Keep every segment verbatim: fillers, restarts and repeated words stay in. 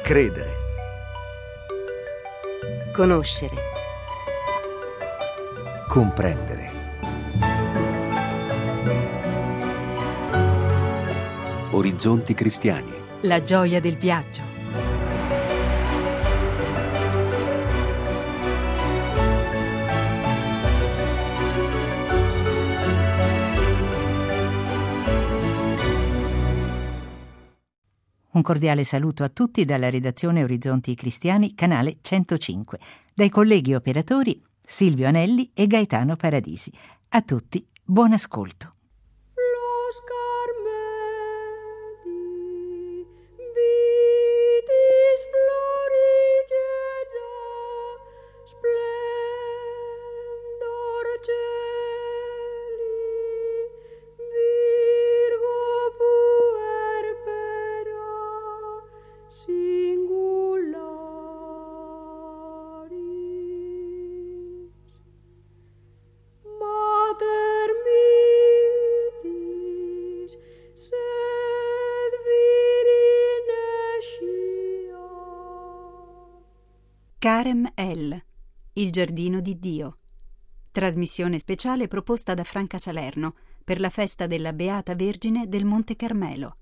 Credere. Conoscere. Comprendere. Orizzonti cristiani. La gioia del viaggio. Un cordiale saluto a tutti dalla redazione Orizzonti Cristiani, canale centocinque, dai colleghi operatori Silvio Anelli e Gaetano Paradisi. A tutti, buon ascolto. Carem El, il giardino di Dio. Trasmissione speciale proposta da Franca Salerno per la festa della Beata Vergine del Monte Carmelo.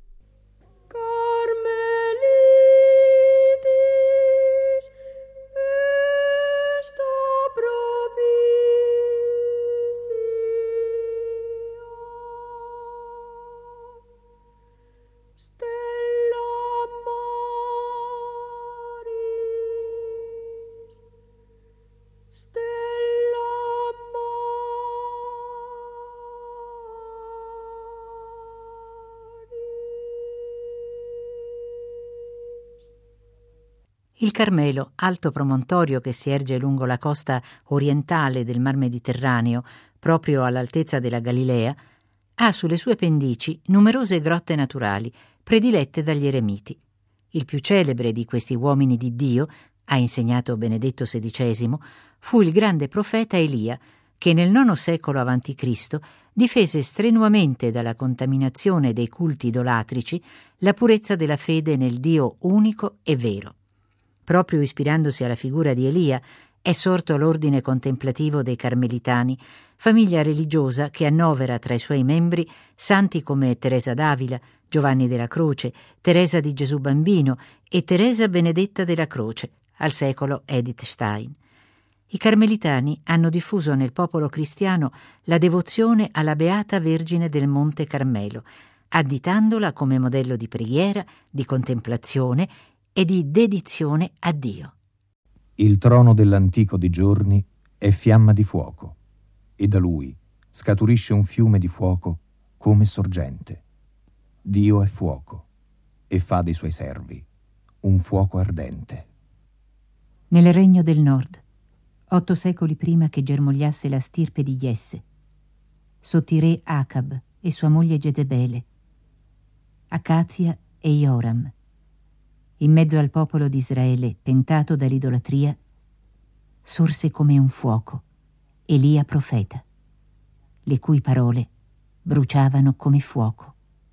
Il Carmelo, alto promontorio che si erge lungo la costa orientale del Mar Mediterraneo, proprio all'altezza della Galilea, ha sulle sue pendici numerose grotte naturali, predilette dagli eremiti. Il più celebre di questi uomini di Dio, ha insegnato Benedetto sedicesimo, fu il grande profeta Elia, che nel nono secolo avanti Cristo difese strenuamente dalla contaminazione dei culti idolatrici la purezza della fede nel Dio unico e vero. Proprio ispirandosi alla figura di Elia è sorto l'ordine contemplativo dei Carmelitani, famiglia religiosa che annovera tra i suoi membri santi come Teresa d'Avila, Giovanni della Croce, Teresa di Gesù Bambino e Teresa Benedetta della Croce, al secolo Edith Stein. I Carmelitani hanno diffuso nel popolo cristiano la devozione alla Beata Vergine del Monte Carmelo, additandola come modello di preghiera, di contemplazione e di dedizione a Dio. Il trono dell'antico di giorni è fiamma di fuoco, e da lui scaturisce un fiume di fuoco come sorgente. Dio è fuoco, e fa dei suoi servi un fuoco ardente. Nel regno del nord, otto secoli prima che germogliasse la stirpe di Jesse, sotto i re Acab e sua moglie Jezebele, Acazia e Joram, in mezzo al popolo di Israele tentato dall'idolatria, sorse come un fuoco Elia profeta, le cui parole bruciavano come fuoco.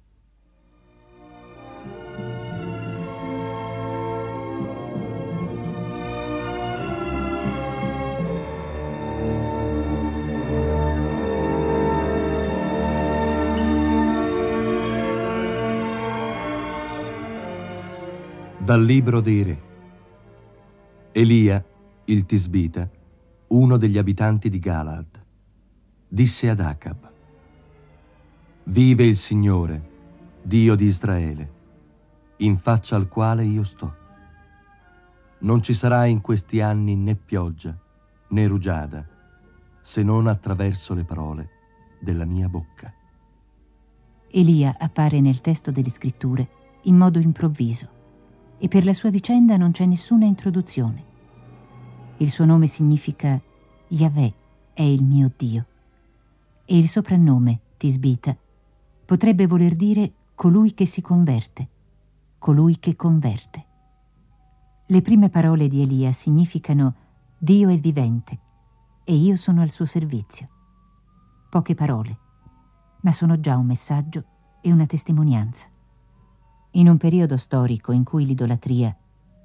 Dal libro dei re. Elia, il Tisbita, uno degli abitanti di Galaad, disse ad Acab: Vive il Signore, Dio di Israele, in faccia al quale io sto. Non ci sarà in questi anni né pioggia né rugiada, se non attraverso le parole della mia bocca. Elia appare nel testo delle scritture in modo improvviso, e per la sua vicenda non c'è nessuna introduzione. Il suo nome significa Yahweh è il mio Dio, e il soprannome Tisbita potrebbe voler dire colui che si converte, colui che converte. Le prime parole di Elia significano Dio è vivente e io sono al suo servizio. Poche parole, ma sono già un messaggio e una testimonianza. In un periodo storico in cui l'idolatria,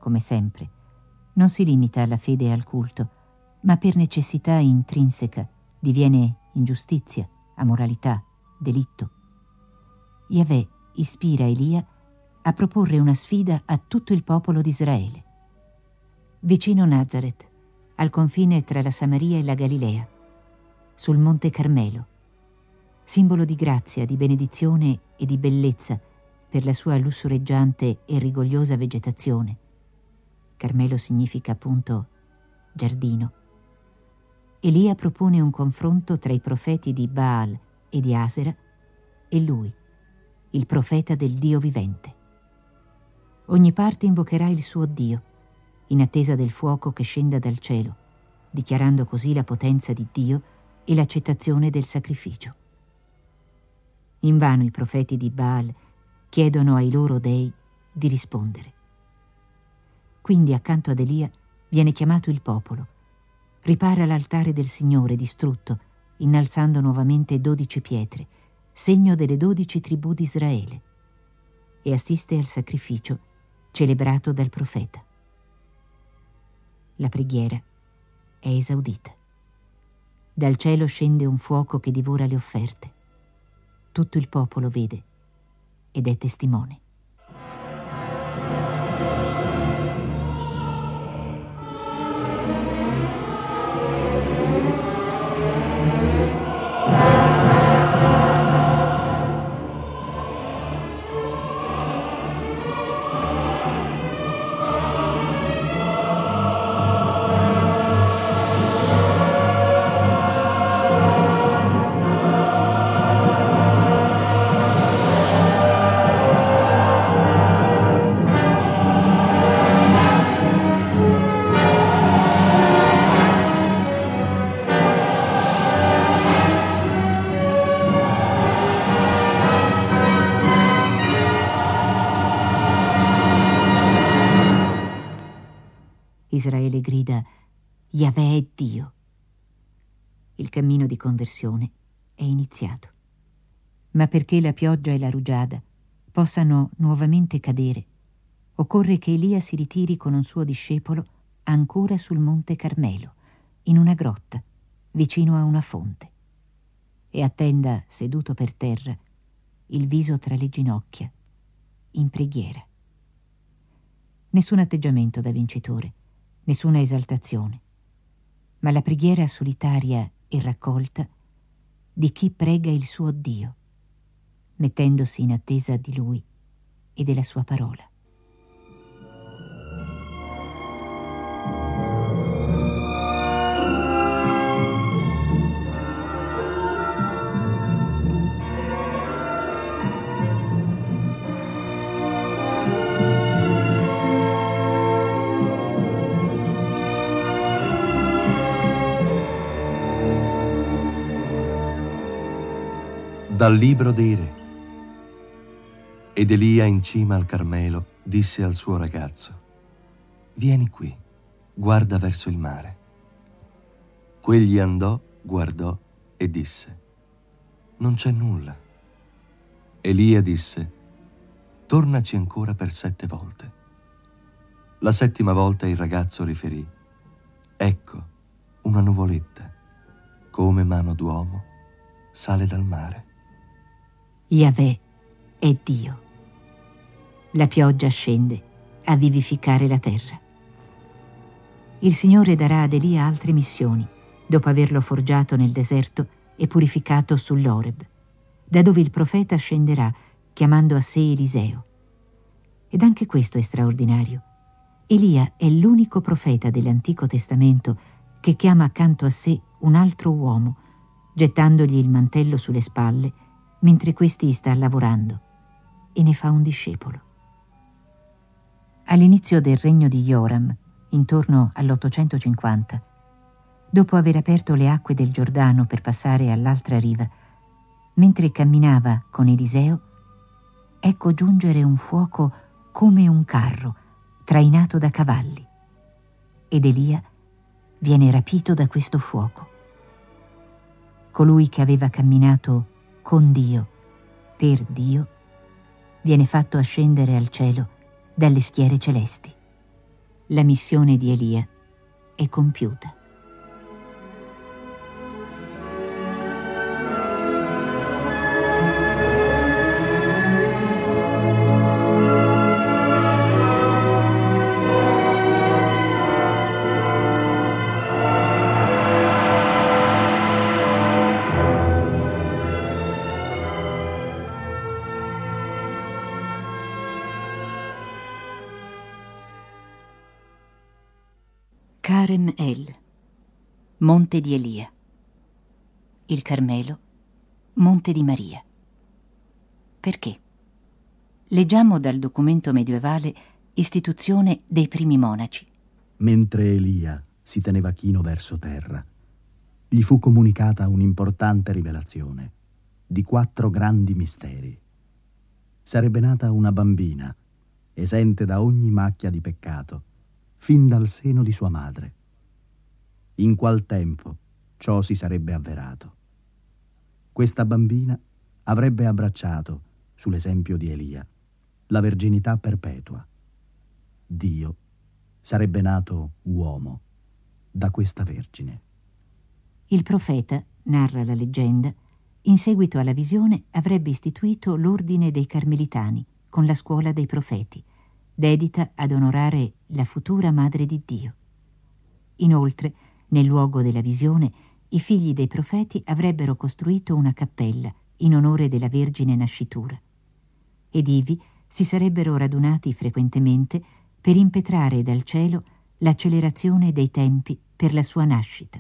come sempre, non si limita alla fede e al culto, ma per necessità intrinseca diviene ingiustizia, amoralità, delitto. Yahweh ispira Elia a proporre una sfida a tutto il popolo di Israele. Vicino Nazaret, al confine tra la Samaria e la Galilea, sul Monte Carmelo, simbolo di grazia, di benedizione e di bellezza per la sua lussureggiante e rigogliosa vegetazione. Carmelo significa appunto giardino. Elia propone un confronto tra i profeti di Baal e di Asera e lui, il profeta del Dio vivente. Ogni parte invocherà il suo Dio, in attesa del fuoco che scenda dal cielo, dichiarando così la potenza di Dio e l'accettazione del sacrificio. Invano i profeti di Baal chiedono ai loro dei di rispondere. Quindi accanto ad Elia viene chiamato il popolo, ripara l'altare del Signore distrutto, innalzando nuovamente dodici pietre, segno delle dodici tribù di Israele, e assiste al sacrificio celebrato dal profeta. La preghiera è esaudita. Dal cielo scende un fuoco che divora le offerte. Tutto il popolo vede ed è testimone. Israele grida: Yahweh è Dio. Il cammino di conversione è iniziato. Ma perché la pioggia e la rugiada possano nuovamente cadere, occorre che Elia si ritiri con un suo discepolo ancora sul Monte Carmelo, in una grotta, vicino a una fonte, e attenda, seduto per terra, il viso tra le ginocchia, in preghiera. Nessun atteggiamento da vincitore, nessuna esaltazione, ma la preghiera solitaria e raccolta di chi prega il suo Dio, mettendosi in attesa di Lui e della sua parola. Dal libro dei Re. Ed Elia in cima al Carmelo disse al suo ragazzo: vieni qui, guarda verso il mare. Quegli andò, guardò e disse: non c'è nulla. Elia disse: tornaci ancora per sette volte. La settima volta il ragazzo riferì: ecco, una nuvoletta, come mano d'uomo, sale dal mare. Yahweh è Dio. La pioggia scende a vivificare la terra. Il Signore darà ad Elia altre missioni, dopo averlo forgiato nel deserto e purificato sull'Oreb, da dove il profeta scenderà, chiamando a sé Eliseo. Ed anche questo è straordinario. Elia è l'unico profeta dell'Antico Testamento che chiama accanto a sé un altro uomo, gettandogli il mantello sulle spalle mentre questi sta lavorando, e ne fa un discepolo. All'inizio del regno di Joram, intorno all'ottocentocinquanta, dopo aver aperto le acque del Giordano per passare all'altra riva, mentre camminava con Eliseo, ecco giungere un fuoco come un carro, trainato da cavalli, ed Elia viene rapito da questo fuoco. Colui che aveva camminato con Dio, per Dio, viene fatto ascendere al cielo dalle schiere celesti. la missione di Elia è compiuta. Karem El, Monte di Elia. Il Carmelo, Monte di Maria. Perché? Leggiamo dal documento medievale Istituzione dei primi monaci. Mentre Elia si teneva chino verso terra, gli fu comunicata un'importante rivelazione di quattro grandi misteri. Sarebbe nata una bambina, esente da ogni macchia di peccato, fin dal seno di sua madre. In qual tempo ciò si sarebbe avverato? Questa bambina avrebbe abbracciato, sull'esempio di Elia, la verginità perpetua. Dio sarebbe nato uomo da questa vergine. Il profeta, narra la leggenda, in seguito alla visione avrebbe istituito l'ordine dei Carmelitani con la scuola dei profeti, dedita ad onorare la futura madre di Dio. Inoltre, nel luogo della visione, i figli dei profeti avrebbero costruito una cappella in onore della Vergine Nascitura. Ed ivi si sarebbero radunati frequentemente per impetrare dal cielo l'accelerazione dei tempi per la sua nascita.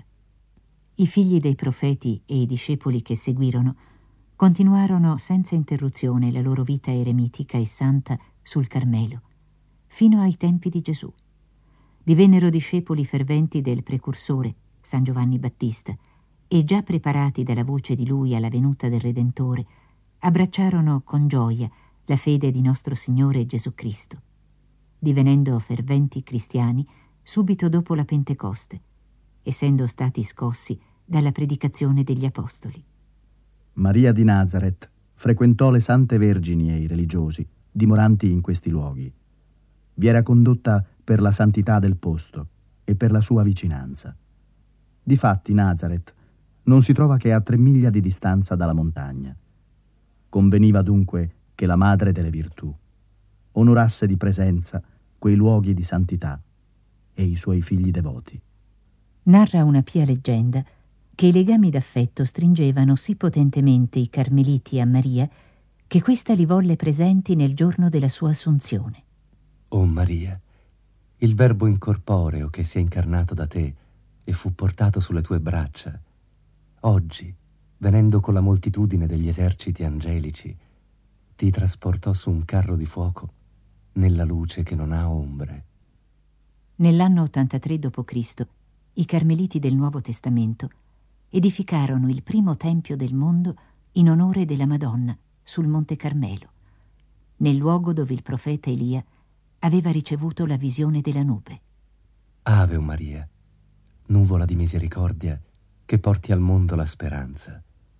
I figli dei profeti e i discepoli che seguirono continuarono senza interruzione la loro vita eremitica e santa sul Carmelo, fino ai tempi di Gesù. Divennero discepoli ferventi del precursore, San Giovanni Battista, e già preparati dalla voce di lui alla venuta del Redentore, abbracciarono con gioia la fede di nostro Signore Gesù Cristo, divenendo ferventi cristiani subito dopo la Pentecoste, essendo stati scossi dalla predicazione degli Apostoli. Maria di Nazaret frequentò le sante vergini e i religiosi dimoranti in questi luoghi. Vi era condotta per la santità del posto e per la sua vicinanza. Difatti Nazaret non si trova che a tre miglia di distanza dalla montagna. Conveniva dunque che la madre delle virtù onorasse di presenza quei luoghi di santità e i suoi figli devoti. Narra una pia leggenda che i legami d'affetto stringevano sì potentemente i Carmeliti a Maria che questa li volle presenti nel giorno della sua assunzione. O Maria, il Verbo incorporeo che si è incarnato da te e fu portato sulle tue braccia, oggi, venendo con la moltitudine degli eserciti angelici, ti trasportò su un carro di fuoco nella luce che non ha ombre. Nell'anno ottantatré dopo Cristo, i Carmeliti del Nuovo Testamento edificarono il primo tempio del mondo in onore della Madonna sul Monte Carmelo, nel luogo dove il profeta Elia aveva ricevuto la visione della nube. Ave o Maria, nuvola di misericordia che porti al mondo la speranza.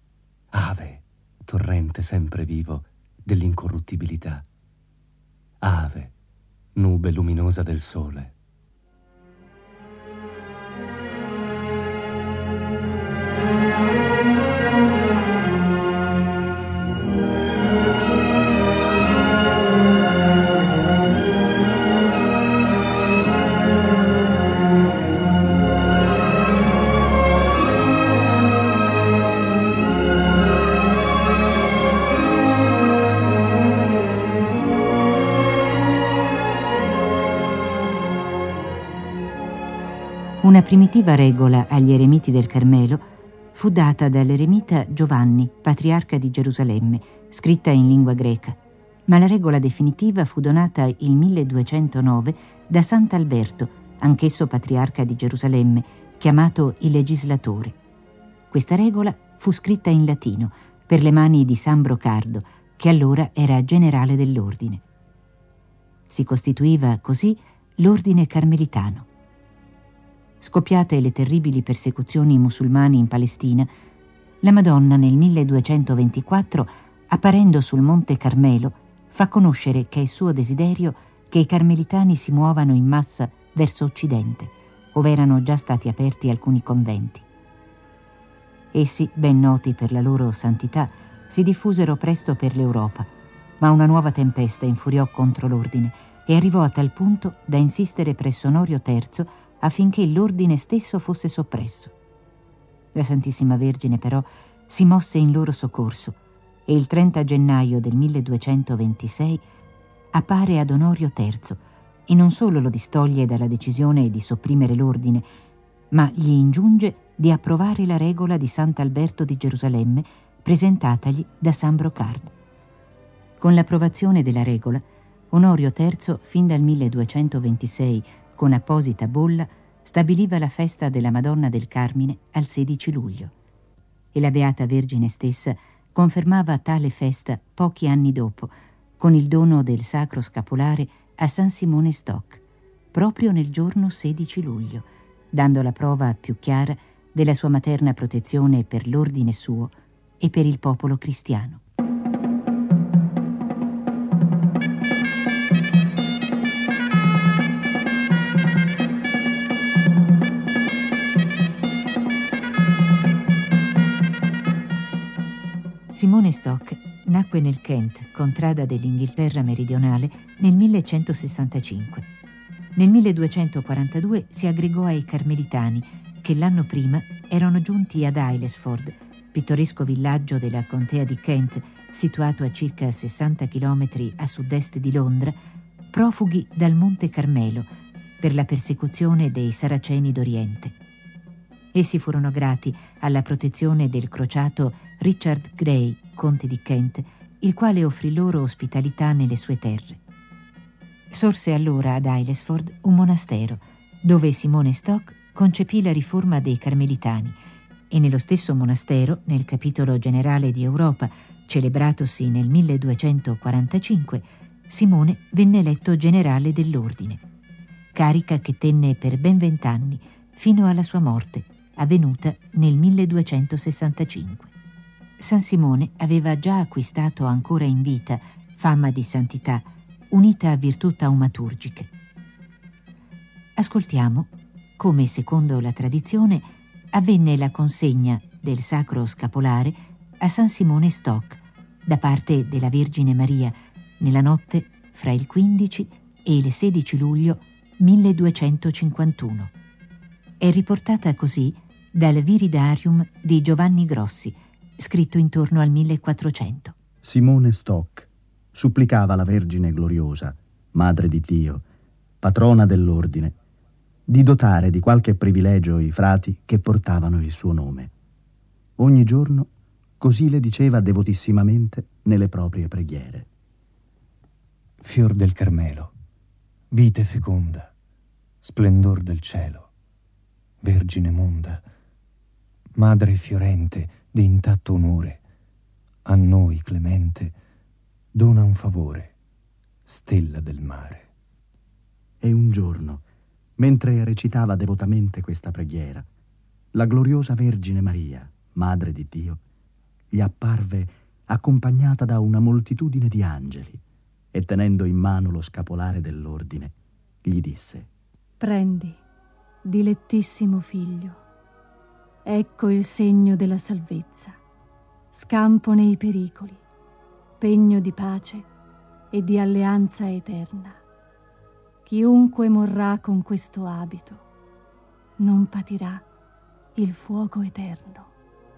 Ave, torrente sempre vivo dell'incorruttibilità. Ave, nube luminosa del sole. Una primitiva regola agli eremiti del Carmelo fu data dall'eremita Giovanni, patriarca di Gerusalemme, scritta in lingua greca, ma la regola definitiva fu donata il milleduecentonove da Sant'Alberto, anch'esso patriarca di Gerusalemme, chiamato il legislatore. Questa regola fu scritta in latino per le mani di San Brocardo, che allora era generale dell'ordine. Si costituiva così l'ordine carmelitano. Scoppiate le terribili persecuzioni musulmane in Palestina, la Madonna nel milleduecentoventiquattro, apparendo sul Monte Carmelo, fa conoscere che è suo desiderio che i carmelitani si muovano in massa verso occidente, ove erano già stati aperti alcuni conventi. Essi, ben noti per la loro santità, si diffusero presto per l'Europa, ma una nuova tempesta infuriò contro l'ordine e arrivò a tal punto da insistere presso Onorio terzo affinché l'ordine stesso fosse soppresso. La Santissima Vergine però si mosse in loro soccorso e il trenta gennaio del milleduecentoventisei appare ad Onorio terzo e non solo lo distoglie dalla decisione di sopprimere l'ordine, ma gli ingiunge di approvare la regola di Sant'Alberto di Gerusalemme presentatagli da San Brocard. Con l'approvazione della regola, Onorio terzo, fin dal milleduecentoventisei, con apposita bolla, stabiliva la festa della Madonna del Carmine al sedici luglio. E la Beata Vergine stessa confermava tale festa pochi anni dopo, con il dono del Sacro Scapolare a San Simone Stock, proprio nel giorno sedici luglio, dando la prova più chiara della sua materna protezione per l'ordine suo e per il popolo cristiano. Simone Stock nacque nel Kent, contrada dell'Inghilterra meridionale, nel millecentosessantacinque. Nel milleduecentoquarantadue si aggregò ai Carmelitani, che l'anno prima erano giunti ad Aylesford, pittoresco villaggio della contea di Kent, situato a circa sessanta chilometri a sud-est di Londra, profughi dal Monte Carmelo per la persecuzione dei Saraceni d'Oriente. Essi furono grati alla protezione del crociato Richard Grey, conte di Kent, il quale offrì loro ospitalità nelle sue terre. Sorse allora ad Aylesford un monastero, dove Simone Stock concepì la riforma dei Carmelitani, e nello stesso monastero, nel capitolo generale di Europa, celebratosi nel milleduecentoquarantacinque, Simone venne eletto generale dell'ordine, carica che tenne per ben vent'anni, fino alla sua morte, avvenuta nel milleduecentosessantacinque. San Simone aveva già acquistato ancora in vita fama di santità, unita a virtù taumaturgiche. Ascoltiamo come, secondo la tradizione, avvenne la consegna del Sacro Scapolare a San Simone Stock da parte della Vergine Maria nella notte fra il quindici e il sedici luglio milleduecentocinquantuno. È riportata così dal Viridarium di Giovanni Grossi, scritto intorno al millequattrocento. Simone Stock supplicava la Vergine Gloriosa, Madre di Dio, patrona dell'ordine, di dotare di qualche privilegio i frati che portavano il suo nome. Ogni giorno così le diceva devotissimamente nelle proprie preghiere. Fior del Carmelo, vite feconda, splendor del cielo, Vergine monda, Madre fiorente di intatto onore, a noi clemente dona un favore, stella del mare. E un giorno, mentre recitava devotamente questa preghiera, la gloriosa Vergine Maria, Madre di Dio, gli apparve accompagnata da una moltitudine di angeli e, tenendo in mano lo scapolare dell'ordine, gli disse: «Prendi, dilettissimo figlio, ecco il segno della salvezza, scampo nei pericoli, pegno di pace e di alleanza eterna. Chiunque morrà con questo abito non patirà il fuoco eterno».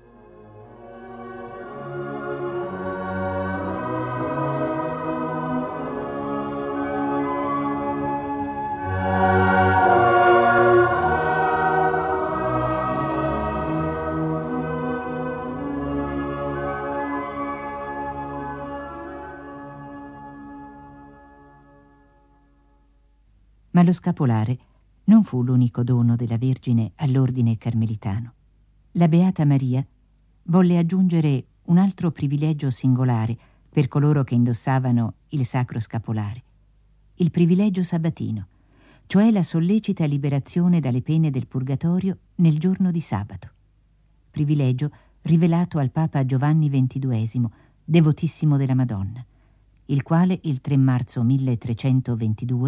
Ma lo scapolare non fu l'unico dono della Vergine all'ordine carmelitano. La Beata Maria volle aggiungere un altro privilegio singolare per coloro che indossavano il sacro scapolare, il privilegio sabatino, cioè la sollecita liberazione dalle pene del purgatorio nel giorno di sabato. Privilegio rivelato al Papa Giovanni ventiduesimo, devotissimo della Madonna, il quale il tre marzo milletrecentoventidue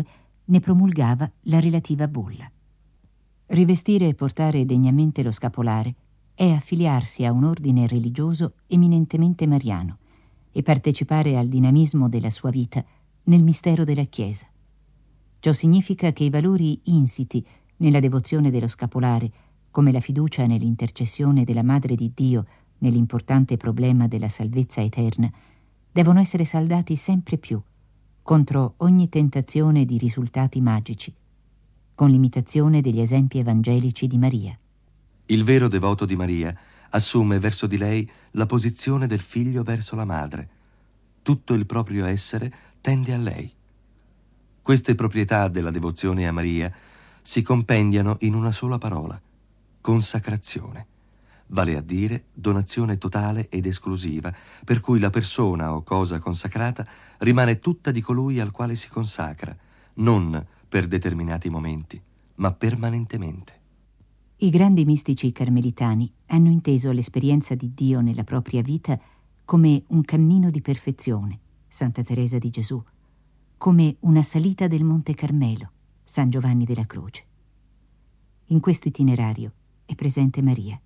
ne promulgava la relativa bulla. Rivestire e portare degnamente lo scapolare è affiliarsi a un ordine religioso eminentemente mariano e partecipare al dinamismo della sua vita nel mistero della Chiesa. Ciò significa che i valori insiti nella devozione dello scapolare, come la fiducia nell'intercessione della Madre di Dio nell'importante problema della salvezza eterna, devono essere saldati sempre più contro ogni tentazione di risultati magici, con l'imitazione degli esempi evangelici di Maria. Il vero devoto di Maria assume verso di lei la posizione del figlio verso la madre. Tutto il proprio essere tende a lei. Queste proprietà della devozione a Maria si compendiano in una sola parola: consacrazione, vale a dire donazione totale ed esclusiva, per cui la persona o cosa consacrata rimane tutta di colui al quale si consacra, non per determinati momenti, ma permanentemente. I grandi mistici carmelitani hanno inteso l'esperienza di Dio nella propria vita come un cammino di perfezione, Santa Teresa di Gesù, come una salita del Monte Carmelo, San Giovanni della Croce. In questo itinerario è presente Maria.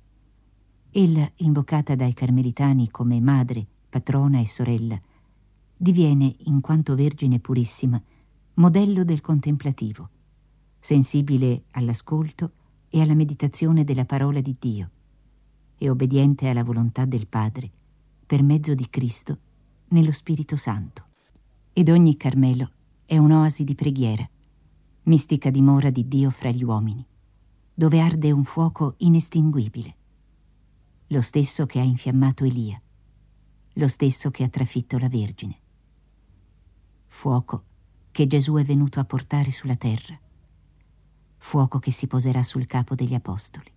Ella, invocata dai carmelitani come madre, patrona e sorella, diviene, in quanto Vergine purissima, modello del contemplativo, sensibile all'ascolto e alla meditazione della parola di Dio e obbediente alla volontà del Padre per mezzo di Cristo nello Spirito Santo. Ed ogni Carmelo è un'oasi di preghiera, mistica dimora di Dio fra gli uomini, dove arde un fuoco inestinguibile, lo stesso che ha infiammato Elia, lo stesso che ha trafitto la Vergine. Fuoco che Gesù è venuto a portare sulla terra, fuoco che si poserà sul capo degli apostoli.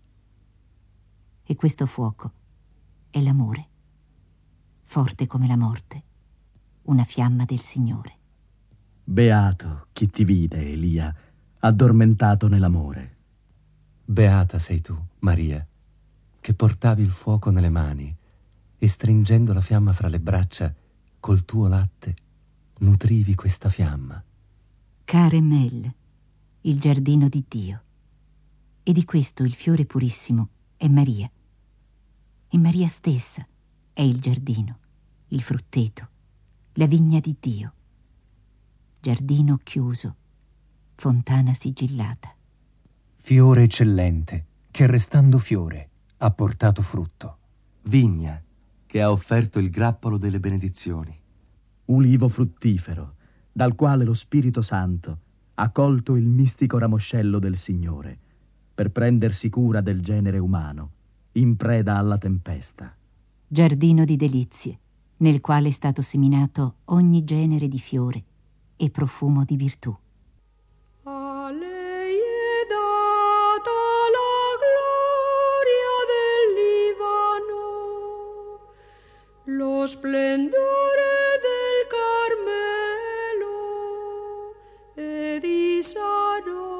E questo fuoco è l'amore, forte come la morte, una fiamma del Signore. Beato chi ti vide, Elia, addormentato nell'amore. Beata sei tu, Maria, che portavi il fuoco nelle mani e stringendo la fiamma fra le braccia, col tuo latte nutrivi questa fiamma. Carem El, il giardino di Dio. E di questo il fiore purissimo è Maria. E Maria stessa è il giardino, il frutteto, la vigna di Dio. Giardino chiuso, fontana sigillata. Fiore eccellente, che restando fiore ha portato frutto. Vigna, che ha offerto il grappolo delle benedizioni. Ulivo fruttifero, dal quale lo Spirito Santo ha colto il mistico ramoscello del Signore per prendersi cura del genere umano, in preda alla tempesta. Giardino di delizie, nel quale è stato seminato ogni genere di fiore e profumo di virtù. A lei è data la gloria del Libano, lo splendore del Carmelo e di Saron.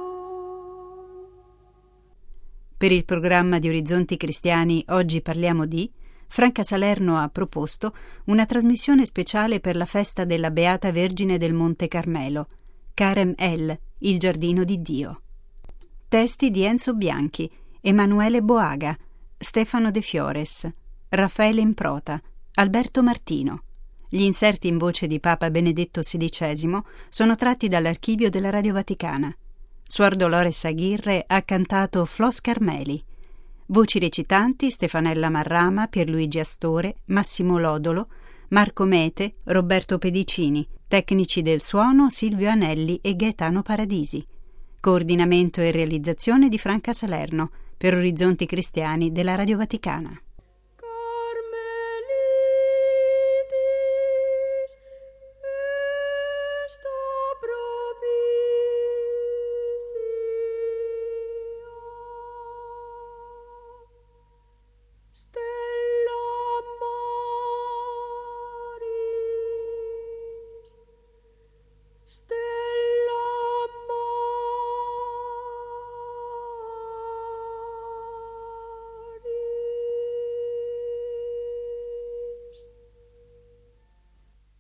Per il programma di Orizzonti Cristiani oggi parliamo di Franca Salerno ha proposto una trasmissione speciale per la festa della Beata Vergine del Monte Carmelo, Carem El, il giardino di Dio. Testi di Enzo Bianchi, Emanuele Boaga, Stefano De Fiores, Raffaele Improta, Alberto Martino. Gli inserti in voce di Papa Benedetto sedicesimo sono tratti dall'archivio della Radio Vaticana. Suor Dolores Aguirre ha cantato Flos Carmeli. Voci recitanti Stefanella Marrama, Pierluigi Astore, Massimo Lodolo, Marco Mete, Roberto Pedicini. Tecnici del suono Silvio Anelli e Gaetano Paradisi. Coordinamento e realizzazione di Franca Salerno per Orizzonti Cristiani della Radio Vaticana.